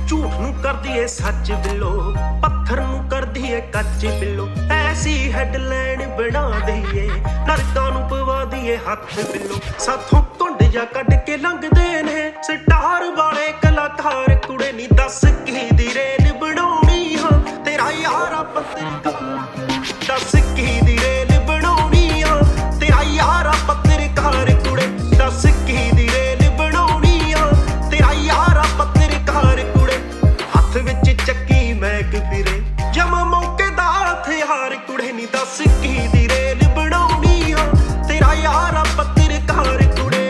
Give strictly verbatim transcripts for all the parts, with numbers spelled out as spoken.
झूठ नू कर दिए सच बिलो, पत्थर नू कर दिए कच बिलो। ऐसी हैडलाइन बना दईए, नरकां नू पवा दिए हथ बिलो। साथों घुंड जा कढ के लंघदे ने स्टार वाले कलाकार कुड़े नी दस की दी रेल बनाउणी हां तेरा यारा पत्रकार। दस की दी रेल बनाउणी हां तेरा यारा पत्रकार कुड़े। दस की दी रेल बनाउणी हां तेरा यारा पत्रकार कुड़े। हथ विच चक्की मैक फिरे जमा मौके दा हथियार कुड़े नी दस की दी रेल बनाउणी हां तेरा यारा पत्रकार कुड़े।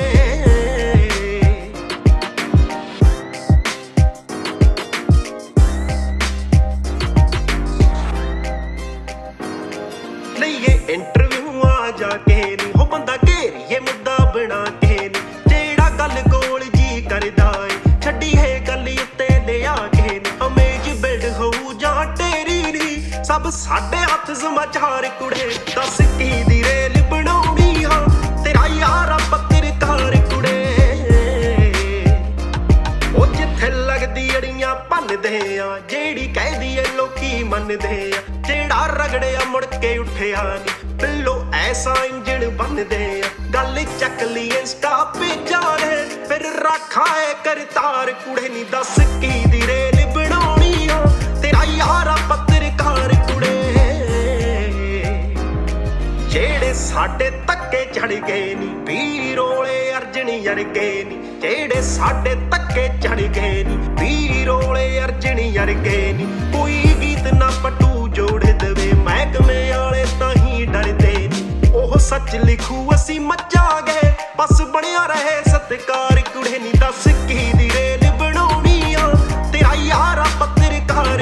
लईए इंटरव्यू आ जाके नी हो बंदा घेरिए मुद्दा बना के नी जेड़ा गल कोल जी करदा ए छड्डी है गल उत्ते ले आके नी। अमेज बिल्ड होऊ जां तेरी नी सब साडे हथ समाचार कुड़े। दस की दी रेल बनाउणी हां तेरा यारा पत्रकार कुड़े। ओ जिथे लगदी अड़ियां भनदे आ जेड़ी कहदी ए लोकी मनदे आ। जेड़ा रगड़िया मुड़ के उठिया नी बिल्लो ऐसा इंजन बनदे आ। गल चक ली इंस्टा पेजा ने फिर रखा है करतार कुड़े नी दस की दी रेल बनाउणी हां तेरा यारा पत्रकार कुड़े। जेड़े साडे धक्के चढ़ गए नी वीरोले अर्जन अरगे नी। जेड़े साडे धक्के चढ़ गए नी वीरोले अर्जन अरगे नी। कोई गीत ना पटू जोड़ देवे महकमे आले ताही डरदे नी। ओह सच लिखू असी मचा गए बस बनिया रहे सत्कार कुड़े नी दस की दी रेल बनाउणी हां तेरा यारा पत्रकार